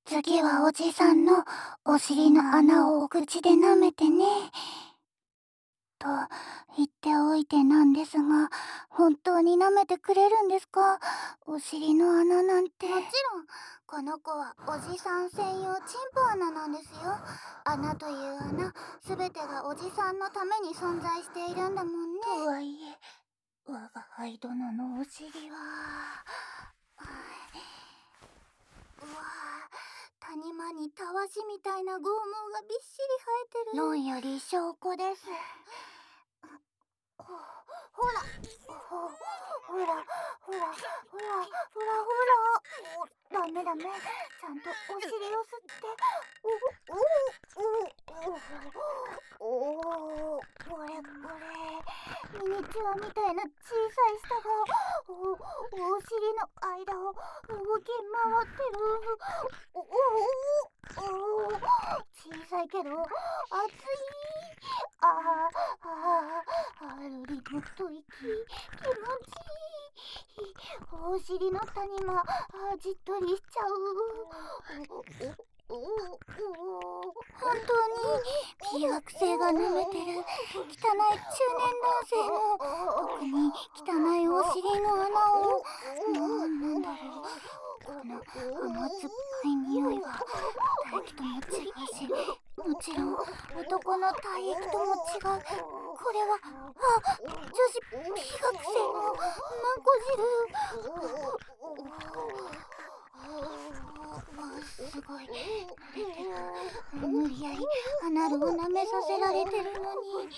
次はおじさんのお尻の穴をお口で舐めてね。と言っておいてなんですが、本当に舐めてくれるんですか？お尻の穴なんて。もちろん、この子はおじさん専用チンポ穴なんですよ。穴という穴、すべてがおじさんのために存在しているんだもんね。とはいえ、我が輩殿のお尻は。うわぁ、谷間にたわしみたいな剛毛がびっしり生えてる。論より証拠です。ほら、ほら、ほら、ほら、ほら、ほら、ダメダメ、ちゃんとお尻を吸って。これ、ミニチュアみたいな小さい舌がお尻の間を動き回ってる。小さいけど熱い。ロリポット息、気持ちいい。お尻の谷間、じっとりしちゃう。本当に P 学生が舐めてる汚い中年男性の特に汚いお尻の穴を、なんだろう、この甘酸っぱい匂いは唾液とも違うし、もちろん男の体液とも違う。これは女子 P 学生のマンコ汁。すごい出てる。無理やりアナルを舐めさせられてるのに。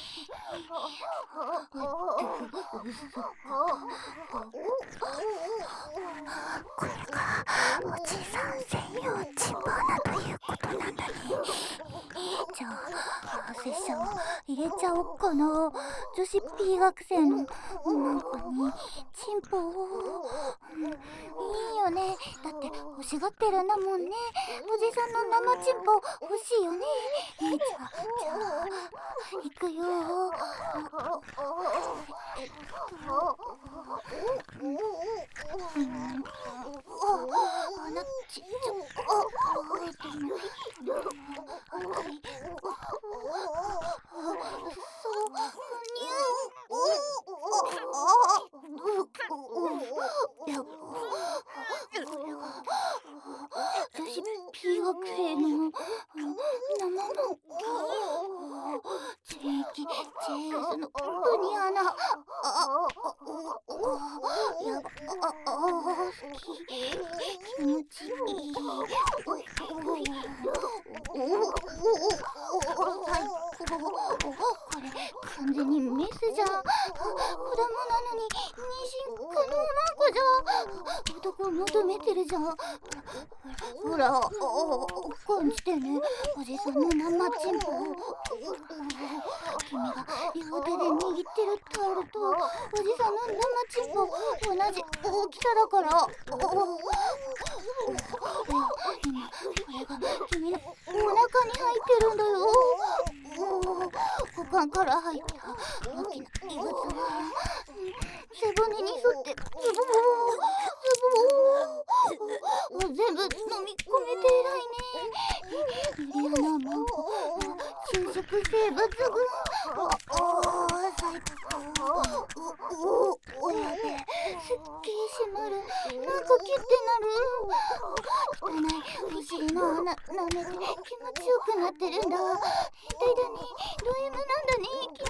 これがおじさん専用チンポ穴ということなんだね。じゃあ拙者も入れちゃおっかな。女子 P 学生の女の子にチンポを。いいよね、だって欲しがってるんだもんね。おじさんの生チンポ欲しいよね。じゃあ行くよ。穴ちっちゃ。女子 P 学生の生のJS のブニアナ。好き、気持ちいい。最高。これ完全にメスじゃん。子供なのに妊娠可能な子じゃん。男を求めてるじゃん。ほら、感じてね、おじさんの生チンポ。君が両手で握ってるタオルとおじさんの生チンポ同じ大きさだから。今これが君のお腹に入ってるんだよ。股間から入った大きな異物が背骨に沿ってズボー全部飲み込めて偉いね。ミリアナマンコ就職生物群。最高。やべえ、すっげえ締まる。なんかキュッてなる。汚いお尻の穴舐めて気持ちよくなってるんだ。変態だね、ド M なんだね、キ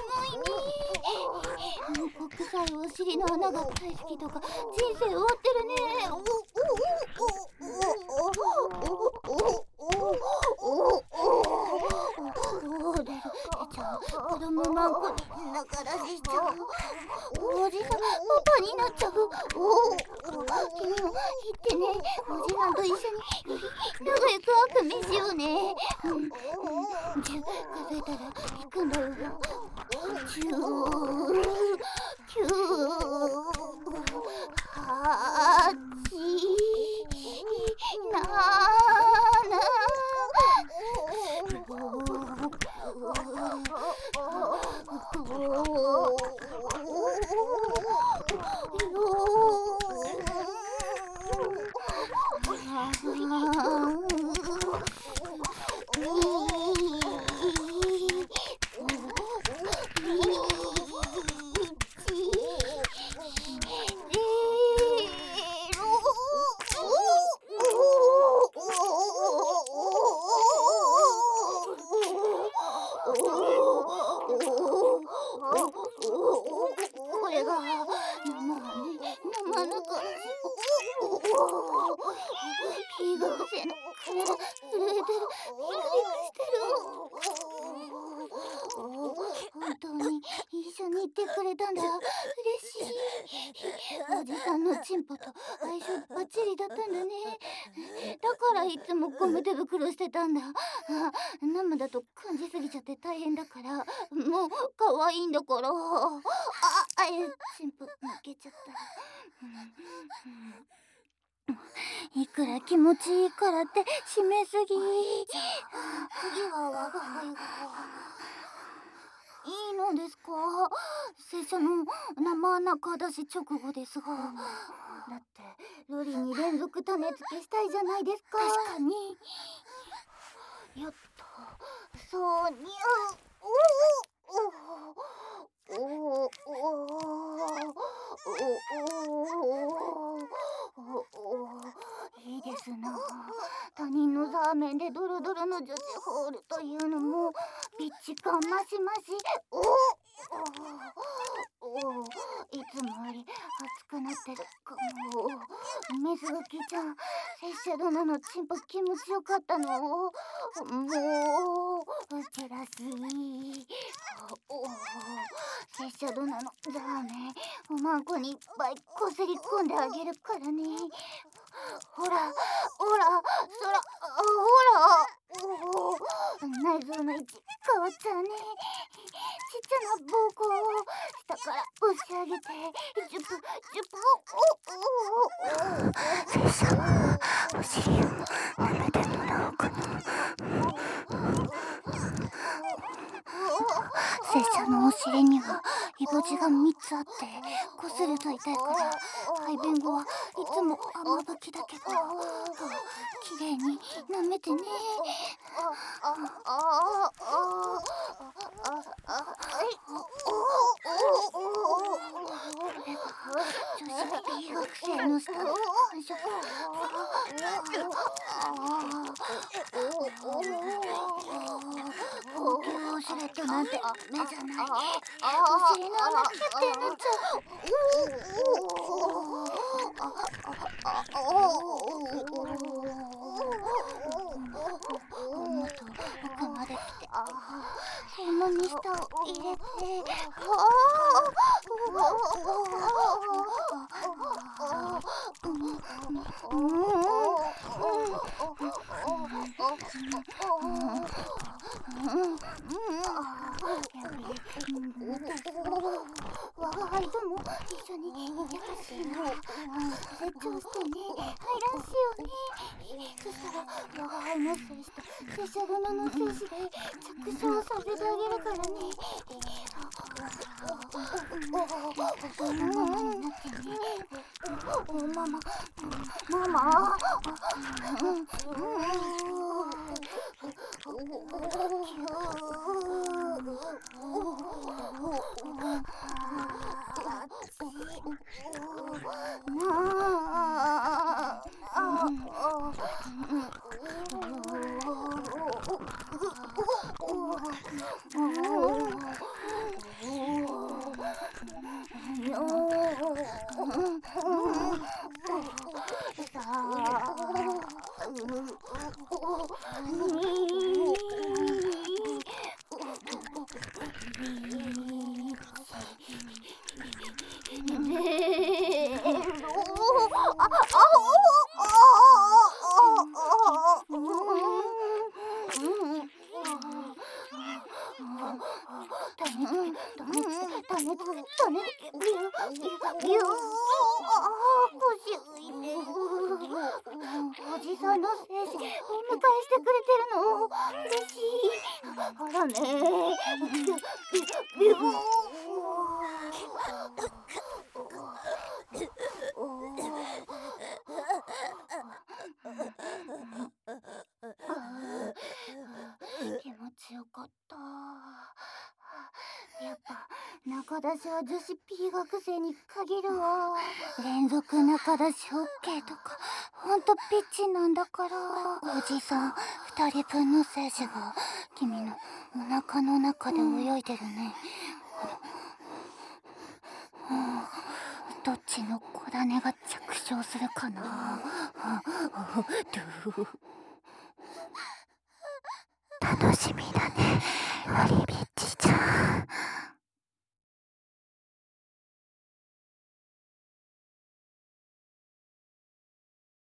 モいね。臭いお尻の穴が大好きとか人生終わってるね。出ちゃう。子供マンコに仲出ししちゃう。おじさんパパになっちゃう。君も行ってね、おじさんと一緒に仲良く悪夢しようね。10数えたら行くんだよ。10、9、8、7、5、 震えてる、ビクビクしてる。本当に一緒にいてくれたんだ。嬉しい。おじさんのチンポと相性バッチリだったんだね。だからいつもゴム手袋してたんだ。生だと感じすぎちゃって大変だから、もう可愛いんだから。チンポ抜けちゃった。いくら気持ちいいからって締めすぎ。次は我が輩がいいのですか？拙者の生中出し直後ですが、だってロリに連続種付けしたいじゃないですか。確かに。やっとそうにゃう。いいですな。他人のザーメンでドロドロの女子ホールというのもビッチ感マシマシ。いつもより熱くなってるかも。水垣ちゃん、拙者殿のチンポ気持ちよかったの？もうジェラシー。拙者殿のザーメンおまんこにいっぱいこすり込んであげるからね。ほらほら、そら、ほら、内臓の位置変わっちゃうね。ちっちゃな膀胱を下から押し上げてジュプジュプ。拙者のお尻を舐めてもらおうかな。拙者のお尻にはイボ痔が3つあってこすると痛いから排便後はいつも雨吹きだけどきれいに舐めてね。女子 B 学生の下で感触。高級ウォシュレットなんて目じゃない。お尻の穴キュッてなっちゃう。もっと奥まで来てこんなに舌を入れて。我が輩とも一緒に優しいな。成長してね、入らんしよね。そしたら我が輩の精子と拙者殿の精子で着床させてあげるからね。ママになってね。ママ。おじさんの精子お迎えしてくれてるの嬉しい。ほらね。気持ちよかった。やっぱ中出しは女子 P 学生に限るわ。連続中出し OK とかほんとピッチなんだから。おじさん2人分の精子が君のお腹の中で泳いでるね。どっちの小種が着床するかな。 楽しみだ。